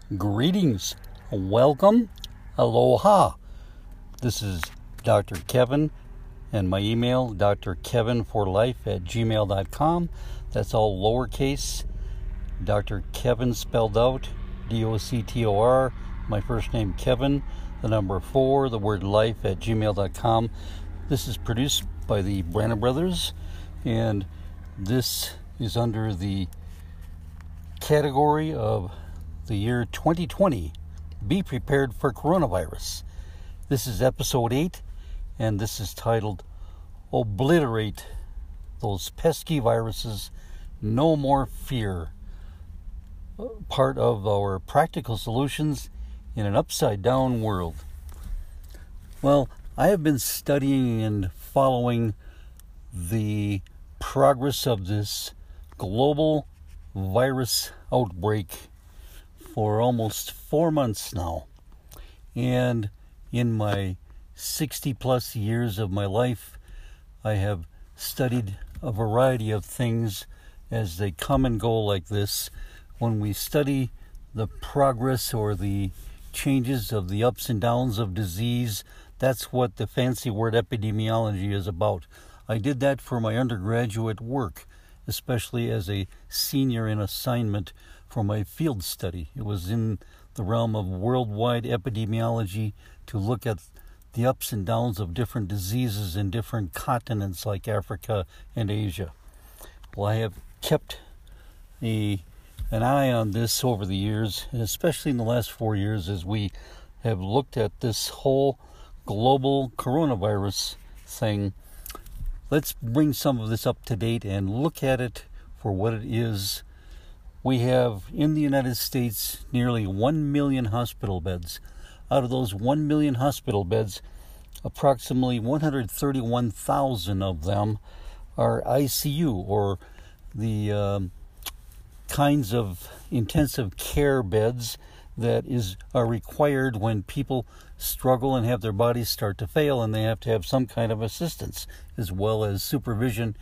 Greetings, welcome, aloha. This is Dr. Kevin, and my email, drkevinforlife@gmail.com. That's all lowercase. Dr. Kevin spelled out, DOCTOR, my first name Kevin, the number 4, the word life @gmail.com. This is produced by the Branna Brothers, and this is under the category of the year 2020. Be prepared for coronavirus. This is episode 8, and this is titled Obliterate Those Pesky Viruses, No More Fear. Part of our practical solutions in an upside down world. Well, I have been studying and following the progress of this global virus outbreak for almost 4 months now. And in my 60 plus years of my life, I have studied a variety of things as they come and go like this. When we study the progress or the changes of the ups and downs of disease, that's what the fancy word epidemiology is about. I did that for my undergraduate work, especially as a senior in assignment for my field study. It was in the realm of worldwide epidemiology to look at the ups and downs of different diseases in different continents like Africa and Asia. Well, I have kept an eye on this over the years, and especially in the last 4 years as we have looked at this whole global coronavirus thing. Let's bring some of this up to date and look at it for what it is. We have in the United States nearly 1 million hospital beds. Out of those 1 million hospital beds, approximately 131,000 of them are ICU, or the kinds of intensive care beds that are required when people struggle and have their bodies start to fail, and they have to have some kind of assistance, as well as supervision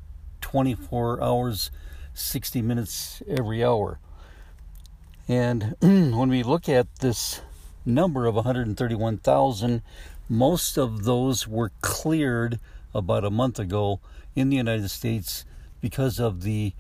24 hours, 60 minutes every hour. And when we look at this number of 131,000, most of those were cleared about a month ago in the United States because of the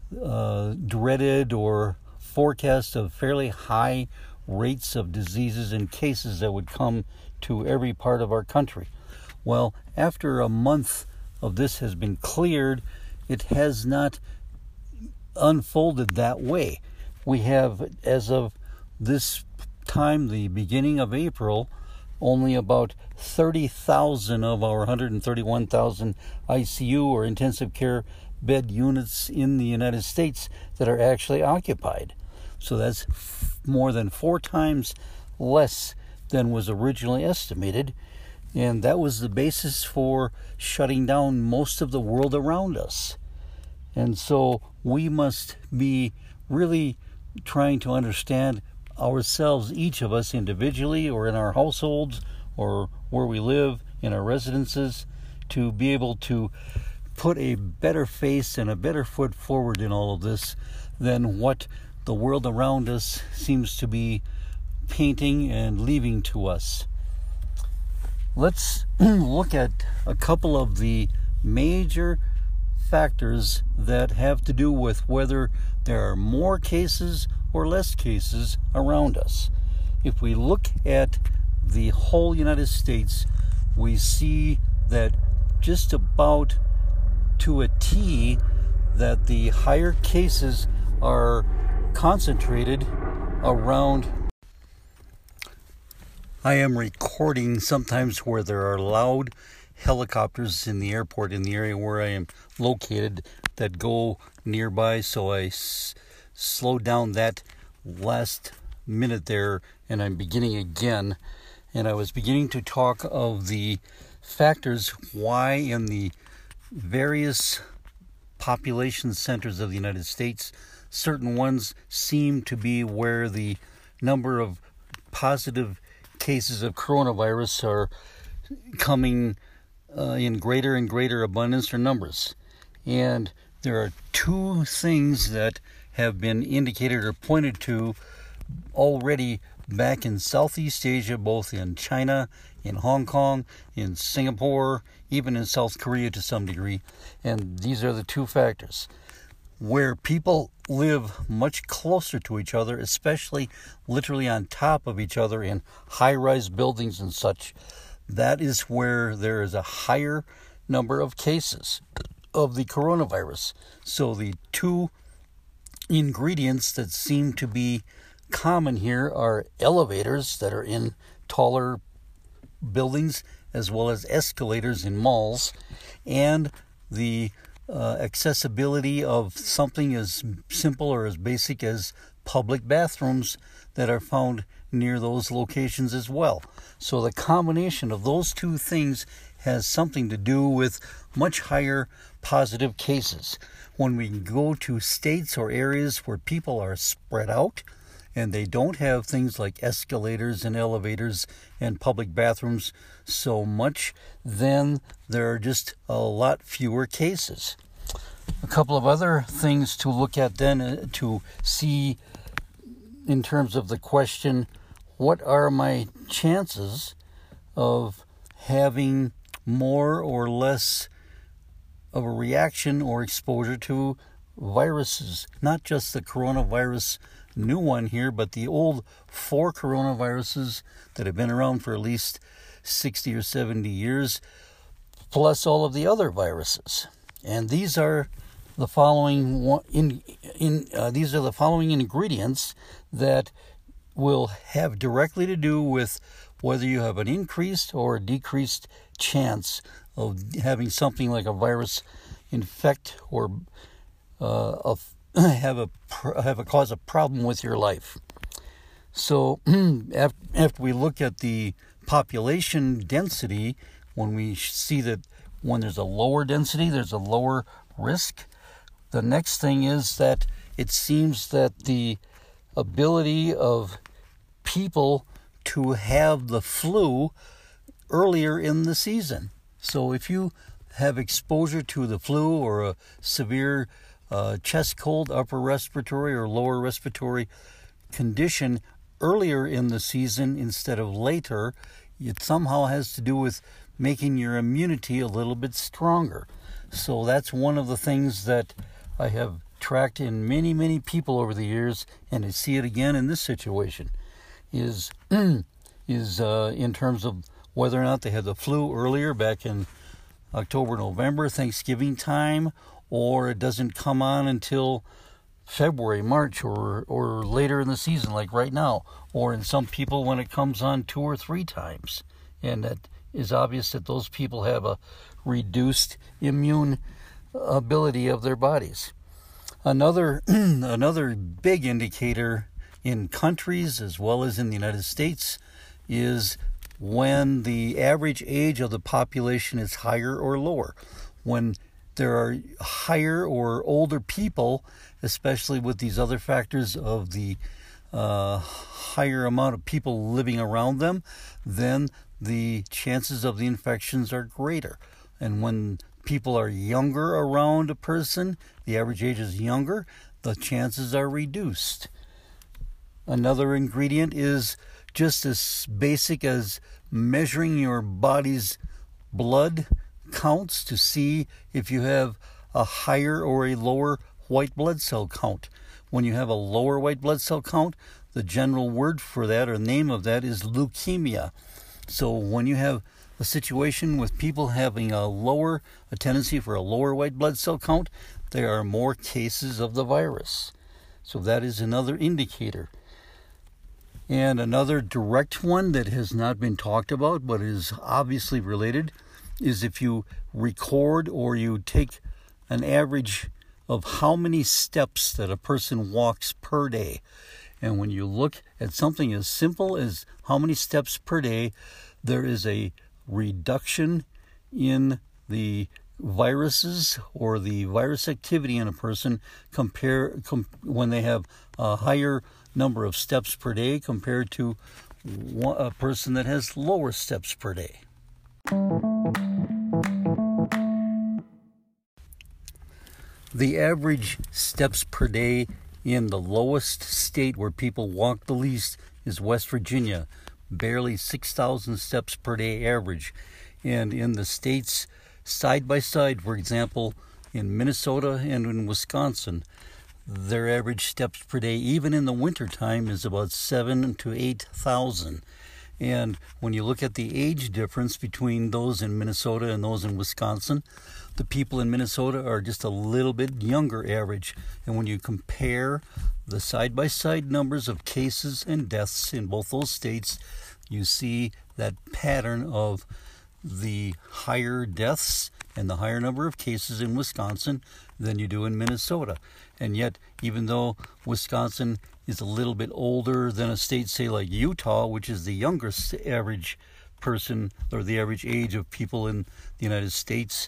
dreaded or forecast of fairly high rates of diseases and cases that would come to every part of our country. Well, after a month of this has been cleared, it has not unfolded that way. We have, as of this time, the beginning of April, only about 30,000 of our 131,000 ICU or intensive care bed units in the United States that are actually occupied. So that's more than 4 times less than was originally estimated. And that was the basis for shutting down most of the world around us. And so we must be really trying to understand ourselves, each of us individually or in our households or where we live, in our residences, to be able to put a better face and a better foot forward in all of this than what the world around us seems to be painting and leaving to us. Let's look at a couple of the major factors that have to do with whether there are more cases or less cases around us. If we look at the whole United States, we see that just about to a T that the higher cases are concentrated around. I am recording sometimes where there are loud helicopters in the airport in the area where I am located that go nearby, so I slowed down that last minute there, and I'm beginning again. And I was beginning to talk of the factors why in the various population centers of the United States, certain ones seem to be where the number of positive cases of coronavirus are coming in greater and greater abundance or numbers. And there are 2 things that have been indicated or pointed to already back in Southeast Asia, both in China, in Hong Kong, in Singapore, even in South Korea to some degree. And these are the two factors. Where people live much closer to each other, especially literally on top of each other in high-rise buildings and such, that is where there is a higher number of cases of the coronavirus. So the two ingredients that seem to be common here are elevators that are in taller buildings as well as escalators in malls, and the accessibility of something as simple or as basic as public bathrooms that are found near those locations as well. So the combination of those two things has something to do with much higher positive cases. When we go to states or areas where people are spread out and they don't have things like escalators and elevators and public bathrooms so much, then there are just a lot fewer cases. A couple of other things to look at then to see in terms of the question, what are my chances of having more or less of a reaction or exposure to viruses? Not just the coronavirus new one here, but the old 4 coronaviruses that have been around for at least 60 or 70 years, plus all of the other viruses. And these are the following these are the following ingredients that will have directly to do with whether you have an increased or a decreased chance of having something like a virus infect or have a cause a problem with your life. So after we look at the population density, when we see that when there's a lower density, there's a lower risk. The next thing is that it seems that the ability of people to have the flu earlier in the season. So if you have exposure to the flu or a severe chest cold, upper respiratory or lower respiratory condition earlier in the season instead of later, it somehow has to do with making your immunity a little bit stronger. So that's one of the things that I have tracked in many, many people over the years, and I see it again in this situation, is in terms of whether or not they had the flu earlier back in October, November, Thanksgiving time, or it doesn't come on until February, March, or later in the season, like right now, or in some people when it comes on 2 or 3 times. And that is obvious that those people have a reduced immune ability of their bodies. Another big indicator in countries as well as in the United States is when the average age of the population is higher or lower. When there are higher or older people, especially with these other factors of the higher amount of people living around them, then the chances of the infections are greater. And when people are younger around a person, the average age is younger, the chances are reduced. Another ingredient is just as basic as measuring your body's blood counts to see if you have a higher or a lower white blood cell count. When you have a lower white blood cell count, the general word for that or name of that is leukemia. So when you have a situation with people having a tendency for a lower white blood cell count, there are more cases of the virus. So that is another indicator. And another direct one that has not been talked about but is obviously related is if you record or you take an average of how many steps that a person walks per day. And when you look at something as simple as how many steps per day, there is a reduction in the viruses or the virus activity in a person when they have a higher number of steps per day compared to a person that has lower steps per day. The average steps per day in the lowest state where people walk the least is West Virginia, barely 6,000 steps per day average. And in the states side by side, for example, in Minnesota and in Wisconsin, their average steps per day, even in the wintertime, is about 7,000 to 8,000. And when you look at the age difference between those in Minnesota and those in Wisconsin, the people in Minnesota are just a little bit younger average. And when you compare the side-by-side numbers of cases and deaths in both those states, you see that pattern of the higher deaths and the higher number of cases in Wisconsin than you do in Minnesota. And yet, even though Wisconsin is a little bit older than a state, say, like Utah, which is the youngest average person, or the average age of people in the United States,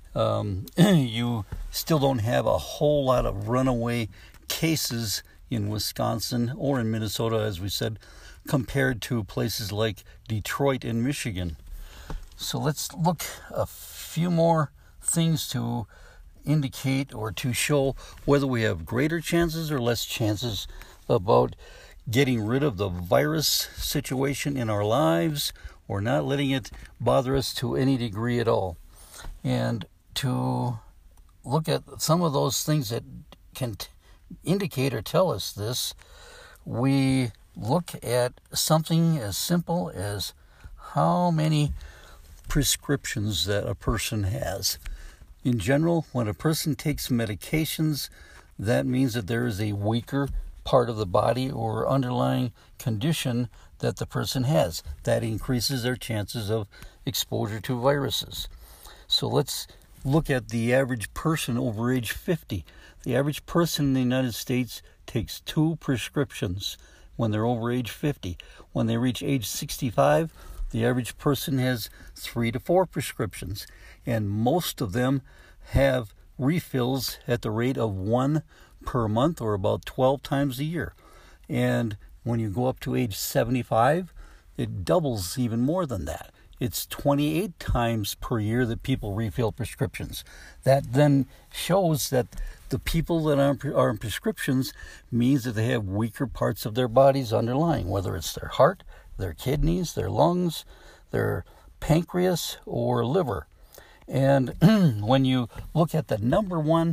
you still don't have a whole lot of runaway cases in Wisconsin or in Minnesota, as we said, compared to places like Detroit and Michigan. So let's look a few more things to indicate or to show whether we have greater chances or less chances about getting rid of the virus situation in our lives or not letting it bother us to any degree at all. And to look at some of those things that can indicate or tell us this, we look at something as simple as how many prescriptions that a person has. In general, when a person takes medications, that means that there is a weaker part of the body or underlying condition that the person has. That increases their chances of exposure to viruses. So let's look at the average person over age 50. The average person in the United States takes 2 prescriptions when they're over age 50. When they reach age 65, the average person has 3 to 4 prescriptions, and most of them have refills at the rate of 1 per month, or about 12 times a year. And when you go up to age 75, it doubles even more than that. It's 28 times per year that people refill prescriptions. That then shows that the people that are on prescriptions means that they have weaker parts of their bodies underlying, whether it's their heart, their kidneys, their lungs, their pancreas, or liver. And when you look at the number one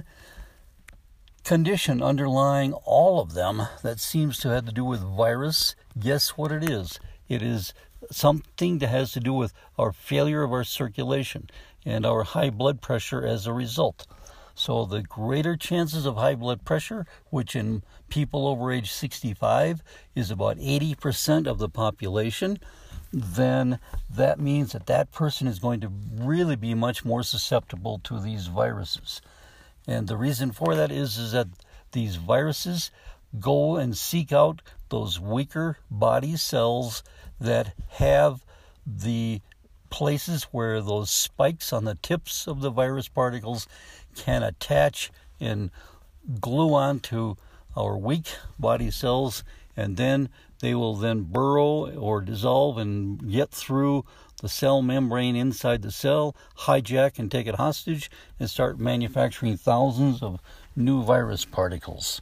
condition underlying all of them that seems to have to do with virus, guess what it is? It is something that has to do with our failure of our circulation and our high blood pressure as a result. So the greater chances of high blood pressure, which in people over age 65 is about 80% of the population, then that means that that person is going to really be much more susceptible to these viruses. And the reason for that is that these viruses go and seek out those weaker body cells that have the places where those spikes on the tips of the virus particles can attach and glue onto our weak body cells, and then they will then burrow or dissolve and get through the cell membrane inside the cell, hijack and take it hostage, and start manufacturing thousands of new virus particles.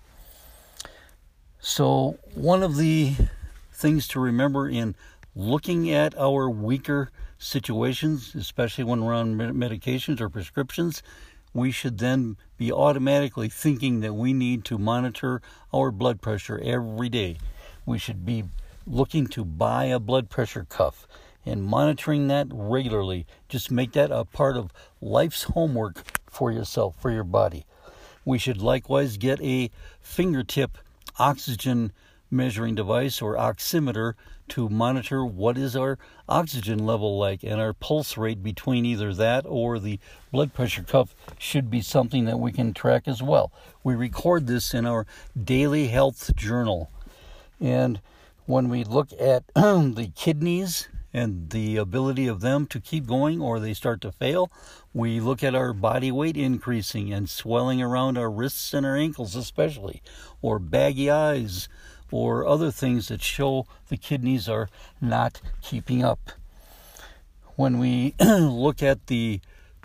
So one of the things to remember in looking at our weaker situations, especially when we're on medications or prescriptions, we should then be automatically thinking that we need to monitor our blood pressure every day. We should be looking to buy a blood pressure cuff and monitoring that regularly. Just make that a part of life's homework for yourself, for your body. We should likewise get a fingertip oxygen measuring device or oximeter to monitor what is our oxygen level like, and our pulse rate between either that or the blood pressure cuff should be something that we can track as well. We record this in our daily health journal. And when we look at the kidneys and the ability of them to keep going or they start to fail, we look at our body weight increasing and swelling around our wrists and our ankles especially, or baggy eyes, or other things that show the kidneys are not keeping up. When we look at the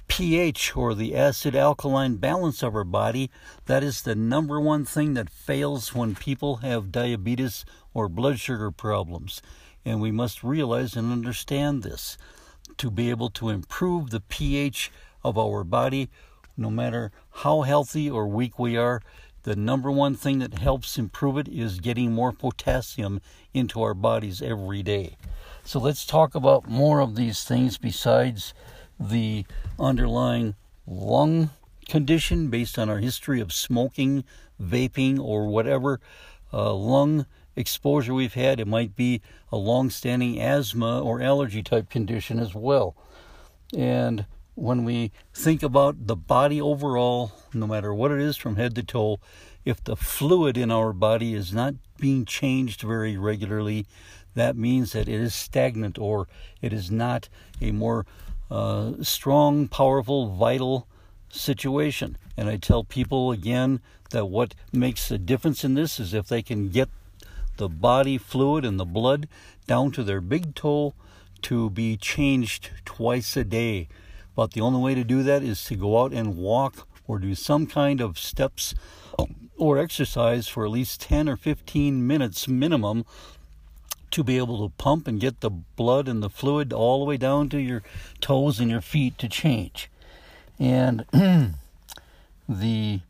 pH, or the acid-alkaline balance of our body. That is the number one thing that fails when people have diabetes or blood sugar problems. And we must realize and understand this to be able to improve the pH of our body. No matter how healthy or weak we are, the number one thing that helps improve it is getting more potassium into our bodies every day. So let's talk about more of these things besides the underlying lung condition based on our history of smoking, vaping, or whatever lung exposure we've had. It might be a long-standing asthma or allergy type condition as well. And when we think about the body overall, no matter what it is from head to toe, if the fluid in our body is not being changed very regularly, that means that it is stagnant, or it is not a more strong, powerful, vital situation. And I tell people again that what makes a difference in this is if they can get the body fluid and the blood down to their big toe to be changed twice a day. But the only way to do that is to go out and walk or do some kind of steps or exercise for at least 10 or 15 minutes minimum to be able to pump and get the blood and the fluid all the way down to your toes and your feet to change. And the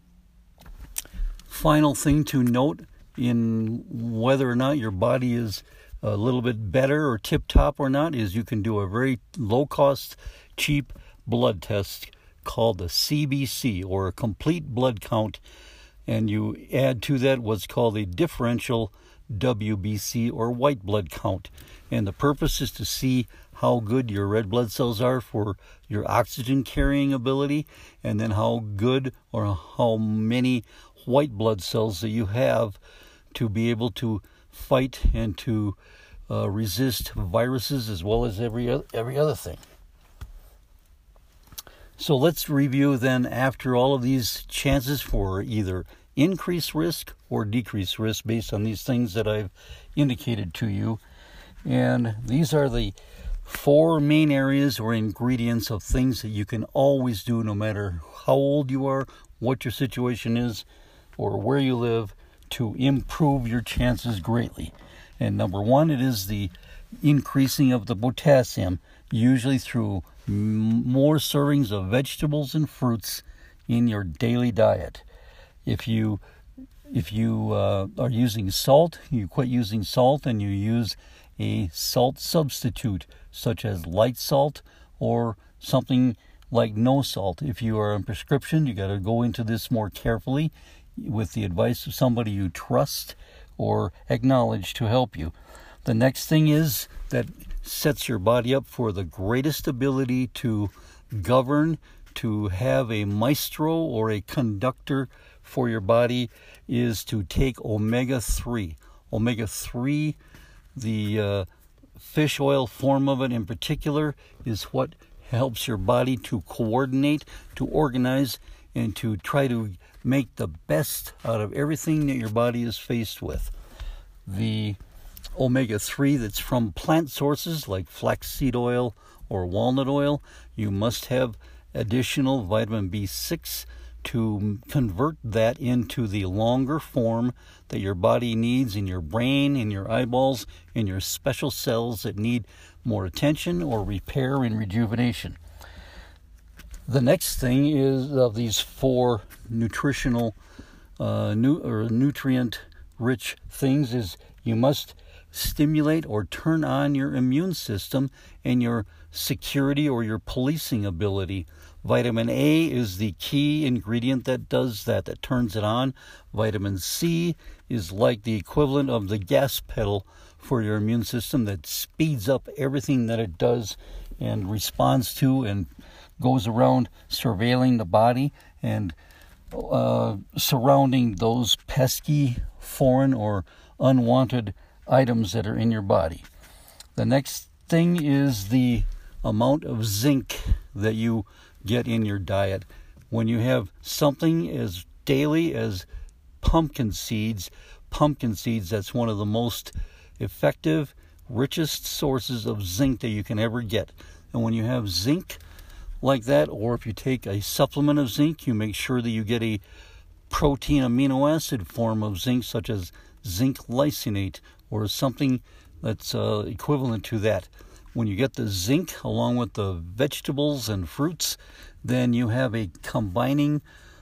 final thing to note in whether or not your body is a little bit better or tip-top or not is you can do a very low-cost, cheap blood test called the CBC, or a complete blood count, and you add to that what's called a differential WBC, or white blood count. And the purpose is to see how good your red blood cells are for your oxygen carrying ability, and then how good or how many white blood cells that you have to be able to fight and to resist viruses as well as every other thing. So let's review then, after all of these chances for either increased risk or decreased risk based on these things that I've indicated to you. And these are the 4 main areas or ingredients of things that you can always do, no matter how old you are, what your situation is, or where you live, to improve your chances greatly. And number 1, it is the increasing of the potassium, usually through more servings of vegetables and fruits in your daily diet. If you are using salt, you quit using salt and you use a salt substitute, such as light salt or something like no salt. If you are on prescription, you got to go into this more carefully with the advice of somebody you trust or acknowledge to help you. The next thing is that sets your body up for the greatest ability to govern, to have a maestro or a conductor for your body, is to take omega-3. Omega-3, the fish oil form of it in particular, is what helps your body to coordinate, to organize, and to try to make the best out of everything that your body is faced with. The omega-3 that's from plant sources like flaxseed oil or walnut oil, you must have additional vitamin B6 to convert that into the longer form that your body needs in your brain, in your eyeballs, in your special cells that need more attention or repair and rejuvenation. The next thing is of these 4 nutritional, nutrient-rich things is you must stimulate or turn on your immune system and your security or your policing ability. Vitamin A is the key ingredient that does that turns it on. Vitamin C is like the equivalent of the gas pedal for your immune system that speeds up everything that it does and responds to and goes around surveilling the body and surrounding those pesky, foreign, or unwanted items that are in your body. The next thing is the amount of zinc that you get in your diet. When you have something as daily as pumpkin seeds, that's one of the most effective, richest sources of zinc that you can ever get. And when you have zinc, like that, or if you take a supplement of zinc, you make sure that you get a protein amino acid form of zinc, such as zinc lysinate or something that's equivalent to that. When you get the zinc along with the vegetables and fruits, then you have a combining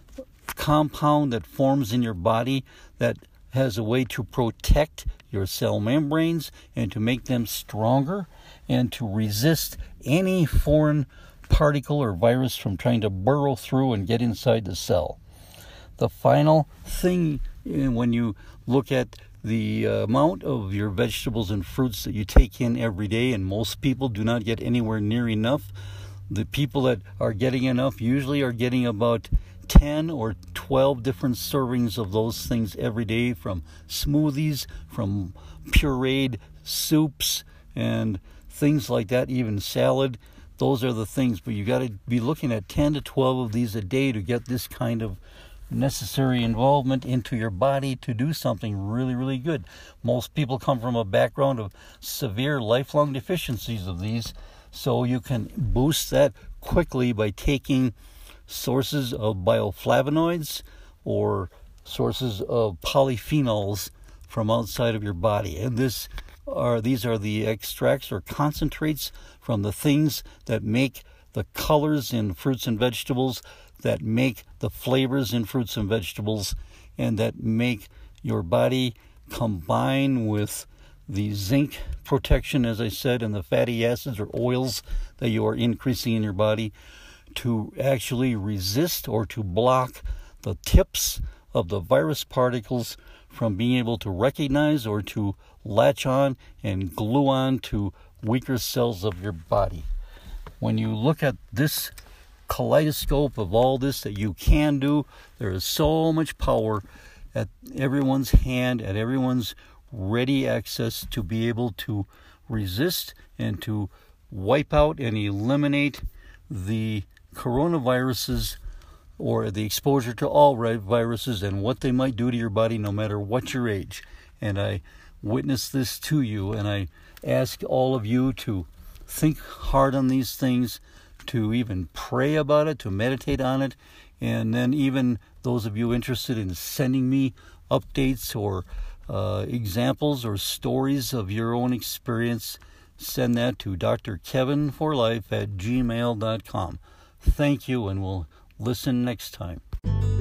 compound that forms in your body that has a way to protect your cell membranes and to make them stronger and to resist any foreign particle or virus from trying to burrow through and get inside the cell. The final thing, when you look at the amount of your vegetables and fruits that you take in every day, and most people do not get anywhere near enough, the people that are getting enough usually are getting about 10 or 12 different servings of those things every day, from smoothies, from pureed soups, and things like that, even salad. Those are the things, but you got to be looking at 10 to 12 of these a day to get this kind of necessary involvement into your body to do something really, really good. Most people come from a background of severe lifelong deficiencies of these, so you can boost that quickly by taking sources of bioflavonoids or sources of polyphenols from outside of your body. And these are the extracts or concentrates from the things that make the colors in fruits and vegetables, that make the flavors in fruits and vegetables, and that make your body combine with the zinc protection, as I said, and the fatty acids or oils that you are increasing in your body to actually resist or to block the tips of the virus particles from being able to recognize or to latch on and glue on to weaker cells of your body. When you look at this kaleidoscope of all this that you can do, there is so much power at everyone's hand, at everyone's ready access to be able to resist and to wipe out and eliminate the coronaviruses or the exposure to all viruses and what they might do to your body no matter what your age. And I witness this to you, and I ask all of you to think hard on these things, to even pray about it, to meditate on it, and then even those of you interested in sending me updates or examples or stories of your own experience, send that to drkevinforlife@gmail.com. Thank you, and we'll listen next time.